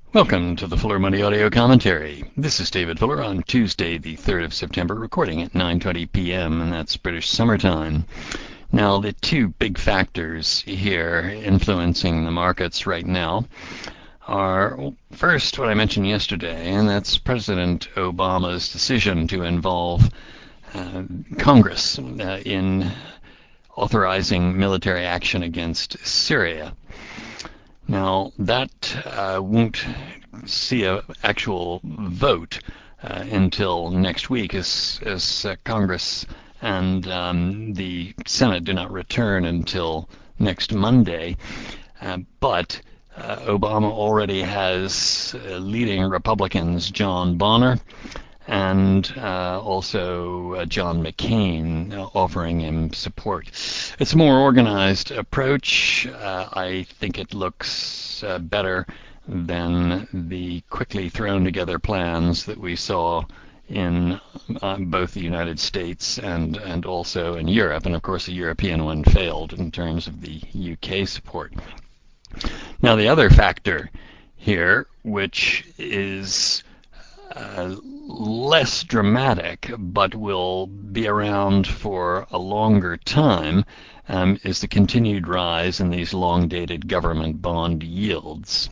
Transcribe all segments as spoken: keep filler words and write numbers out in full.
Welcome to the Fuller Money Audio Commentary. This is David Fuller on Tuesday, the third of September, recording at nine twenty p m, and that's British summertime. Now, the two big factors here influencing the markets right now are, well, first, what I mentioned yesterday, and that's President Obama's decision to involve uh, Congress uh, in authorizing military action against Syria. Now, that uh, won't see an actual vote uh, until next week, as, as uh, Congress and um, the Senate do not return until next Monday. Uh, but uh, Obama already has uh, leading Republicans, John Bonner, and uh, also uh, John McCain uh, offering him support. It's a more organized approach. Uh, I think it looks uh, better than the quickly thrown together plans that we saw in uh, both the United States and, and also in Europe. And of course, the European one failed in terms of the U K support. Now, the other factor here, which is Uh, less dramatic, but will be around for a longer time, um, is the continued rise in these long-dated government bond yields.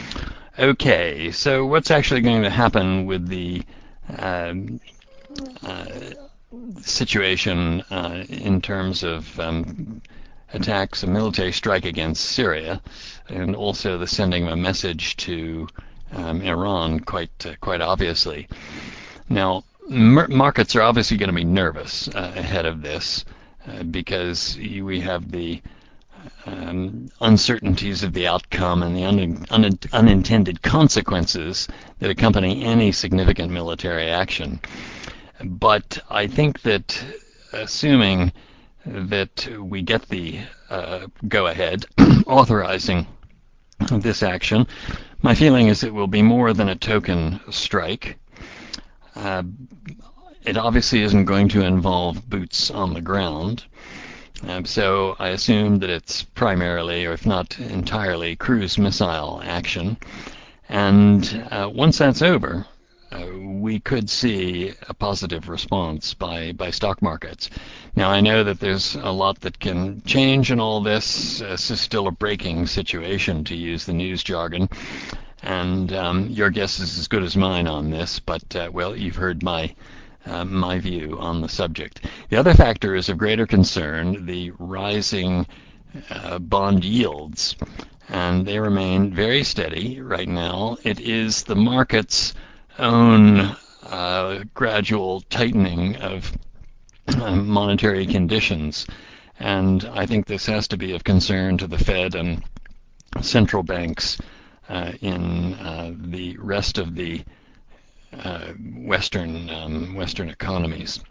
Okay, so what's actually going to happen with the um, uh, situation uh, in terms of um, attacks, a military strike against Syria, and also the sending of a message to Um, Iran, quite uh, quite obviously. Now, mer- markets are obviously going to be nervous uh, ahead of this uh, because we have the um, uncertainties of the outcome and the un- un- unintended consequences that accompany any significant military action. But I think that, assuming that we get the uh, go-ahead authorizing this action, my feeling is it will be more than a token strike. Uh, it obviously isn't going to involve boots on the ground. Um, so I assume that it's primarily, or if not entirely, cruise missile action. And uh, once that's over, uh, we could see a positive response by, by stock markets. Now, I know that there's a lot that can change in all this. This is still a breaking situation, to use the news jargon. And um, your guess is as good as mine on this, but, uh, well, you've heard my uh, my view on the subject. The other factor is of greater concern, the rising uh, bond yields, and they remain very steady right now. It is the market's own uh, gradual tightening of uh, monetary conditions, and I think this has to be of concern to the Fed and central banks uh, in uh, the rest of the uh, Western um, Western economies.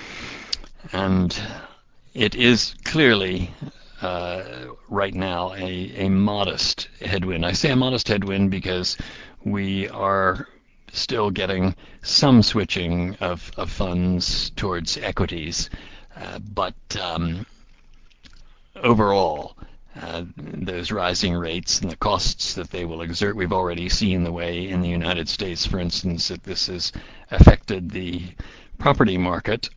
And it is clearly uh, right now a, a modest headwind. I say a modest headwind because we are still getting some switching of, of funds towards equities, uh, but um, overall, uh, those rising rates and the costs that they will exert, we've already seen the way in the United States, for instance, that this has affected the property market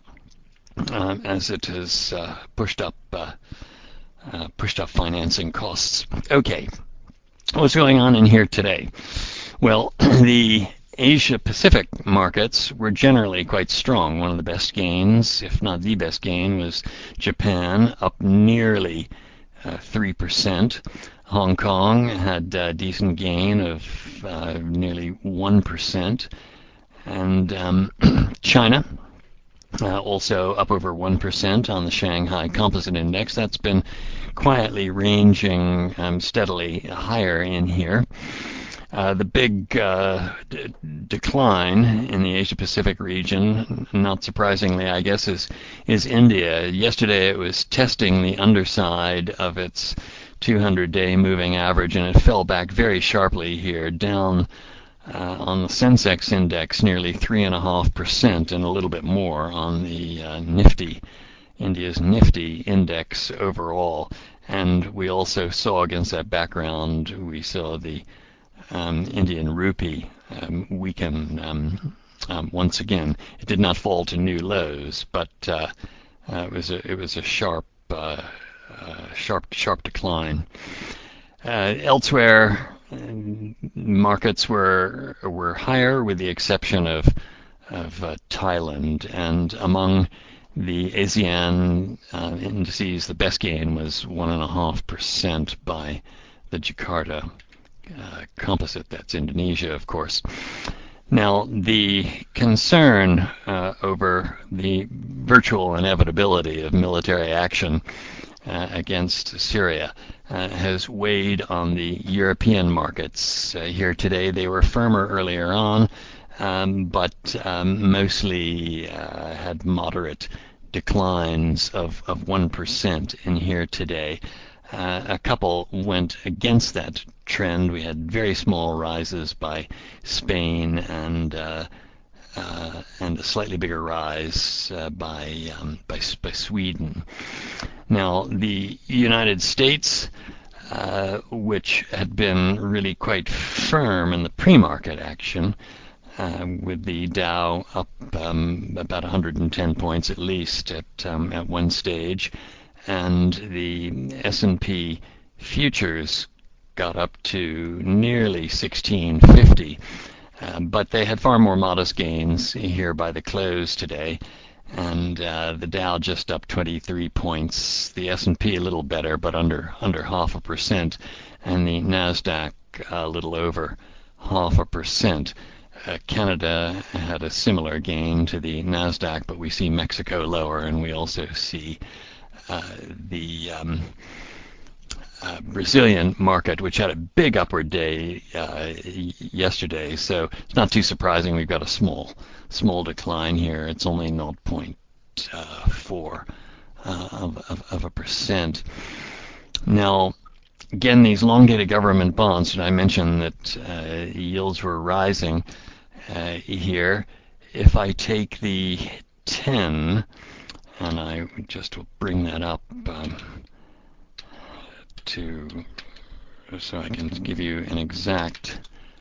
um, as it has uh, pushed up uh, uh, pushed up financing costs. Okay, what's going on in here today? Well, the Asia Pacific markets were generally quite strong. One of the best gains, if not the best gain, was Japan, up nearly uh, three percent. Hong Kong had a decent gain of uh, nearly one percent. And um, China, uh, also up over one percent on the Shanghai Composite Index. That's been quietly ranging um, steadily higher in here. Uh, the big uh, d- decline in the Asia-Pacific region, not surprisingly, I guess, is is India. Yesterday it was testing the underside of its two hundred day moving average, and it fell back very sharply here, down uh, on the Sensex index nearly three point five percent and a little bit more on the uh, Nifty, India's Nifty index overall. And we also saw, against that background, we saw the um, Indian rupee um, weaken um, um, once again. It did not fall to new lows, but uh, uh, it was a it was a sharp uh, uh, sharp sharp decline. Uh, elsewhere, markets were were higher, with the exception of of uh, Thailand, and among the ASEAN uh, indices, the best gain was one and a half percent by the Jakarta uh, composite. That's Indonesia, of course. Now, the concern uh, over the virtual inevitability of military action uh, against Syria uh, has weighed on the European markets. Uh, here today, they were firmer earlier on, um, but um, mostly uh, had moderate declines of, of one percent in here today. Uh, a couple went against that trend. We had very small rises by Spain and uh, uh, and a slightly bigger rise uh, by, um, by by Sweden. Now, the United States, uh, which had been really quite firm in the pre-market action, uh, with the Dow up um, about one hundred ten points at least at um, at one stage, and the S and P futures got up to nearly sixteen fifty, uh, but they had far more modest gains here by the close today, and uh, the Dow just up twenty-three points, the S and P a little better, but under under half a percent, and the Nasdaq a little over half a percent. Uh, Canada had a similar gain to the Nasdaq, but we see Mexico lower, and we also see uh, the um, uh, Brazilian market, which had a big upward day uh, yesterday. So it's not too surprising we've got a small small decline here. It's only zero point four uh, of, of, of a percent. Now, again, these long-dated government bonds, did I mention that uh, yields were rising uh, here? If I take the ten, and I just will bring that up um, to so I can give you an exact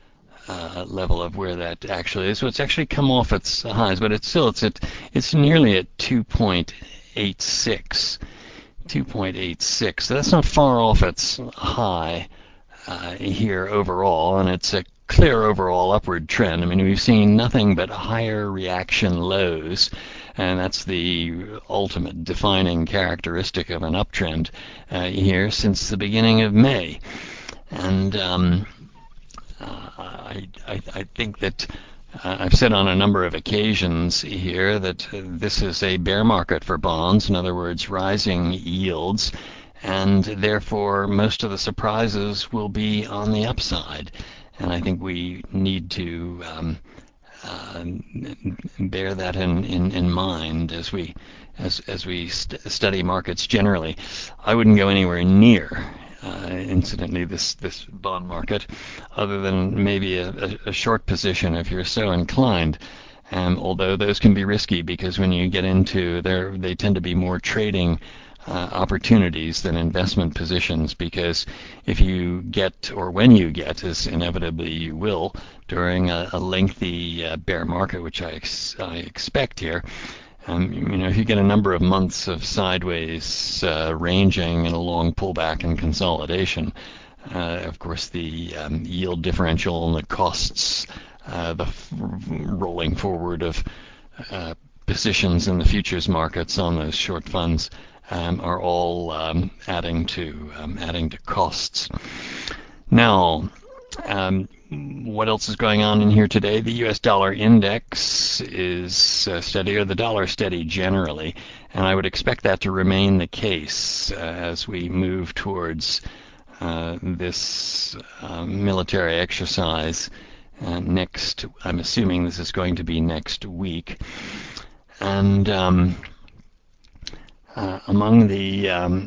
uh, level of where that actually is. So it's actually come off its highs, but it's still it's at it's nearly at two point eight six. two point eight six. So that's not far off its high uh, here overall, and it's a clear overall upward trend. I mean, we've seen nothing but higher reaction lows, and that's the ultimate defining characteristic of an uptrend uh, here since the beginning of May. And um, uh, I, I, I think that Uh, I've said on a number of occasions here that uh, this is a bear market for bonds, in other words, rising yields, and therefore most of the surprises will be on the upside. And I think we need to um, uh, bear that in, in, in mind as we as as we st- study markets generally. I wouldn't go anywhere near Uh, incidentally, this, this bond market, other than maybe a, a, a short position if you're so inclined. Um, although those can be risky because when you get into there, they tend to be more trading uh, opportunities than investment positions. Because if you get, or when you get, as inevitably you will, during a, a lengthy uh, bear market, which I, ex- I expect here. Um, you know, if you get a number of months of sideways uh, ranging and a long pullback and consolidation, uh, of course the um, yield differential and the costs, uh, the f- rolling forward of uh, positions in the futures markets on those short funds um, are all um, adding to um, adding to costs. Now, Um, what else is going on in here today? The U S dollar index is uh, steady, or the dollar steady generally, and I would expect that to remain the case uh, as we move towards uh, this uh, military exercise uh, next. I'm assuming this is going to be next week, and um, uh, among the um,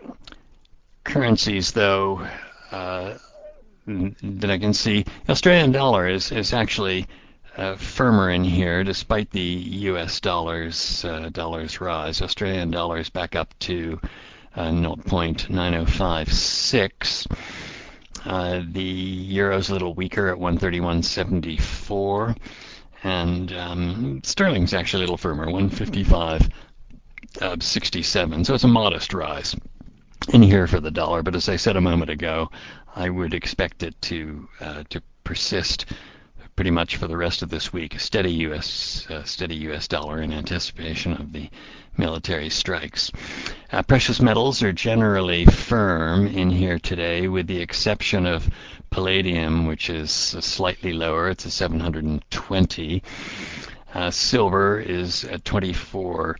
currencies, though. Uh, that I can see, the Australian dollar is, is actually uh, firmer in here despite the U S dollars uh, dollars rise. Australian dollars back up to uh, zero point nine zero five six, Uh, the euro's a little weaker at one thirty-one seventy-four, and um, sterling's actually a little firmer, one fifty-five sixty-seven. So it's a modest rise in here for the dollar, but as I said a moment ago, I would expect it to uh, to persist pretty much for the rest of this week. A steady U S uh, steady U S dollar in anticipation of the military strikes. Uh, precious metals are generally firm in here today, with the exception of palladium, which is slightly lower. It's a seven hundred twenty. Uh, silver is at twenty-four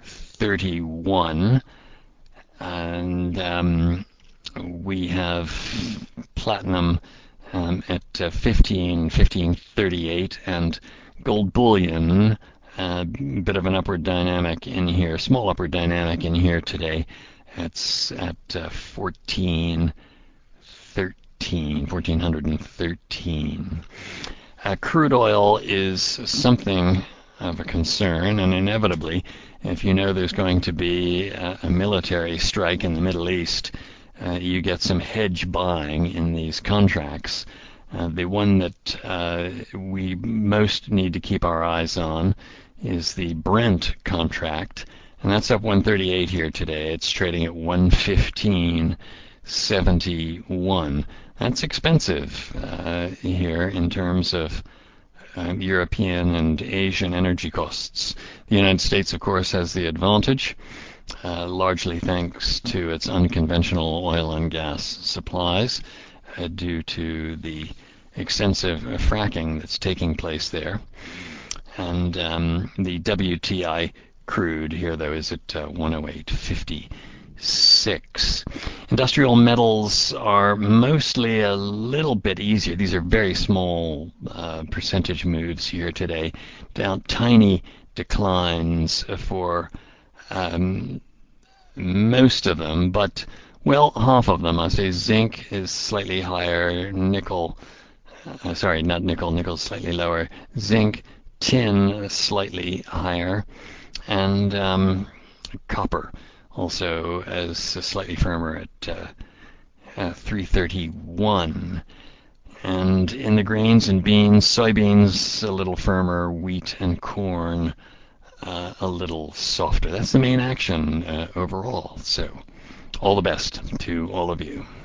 thirty-one, and um, we have platinum um, at uh, fifteen thirty-eight, and gold bullion, a uh, bit of an upward dynamic in here, small upward dynamic in here today. It's at uh, fourteen thirteen, fourteen thirteen. Uh, crude oil is something of a concern, and inevitably, if you know there's going to be a, a military strike in the Middle East, uh, you get some hedge buying in these contracts. Uh, the one that uh, we most need to keep our eyes on is the Brent contract, and that's up one thirty-eight here today. It's trading at one fifteen seventy-one. That's expensive uh, here in terms of um, European and Asian energy costs. The United States, of course, has the advantage, uh, largely thanks to its unconventional oil and gas supplies, uh, due to the extensive uh, fracking that's taking place there. And um, the W T I crude here, though, is at uh, one oh eight fifty-six. Industrial metals are mostly a little bit easier. These are very small uh, percentage moves here today, down tiny declines for um, most of them, but well, half of them. I say zinc is slightly higher, nickel, uh, sorry, not nickel, nickel's slightly lower, zinc, tin slightly higher, and um, copper also as slightly firmer at uh, uh, three thirty-one. And in the grains and beans, soybeans a little firmer, wheat and corn uh, a little softer. That's the main action uh, overall. So all the best to all of you.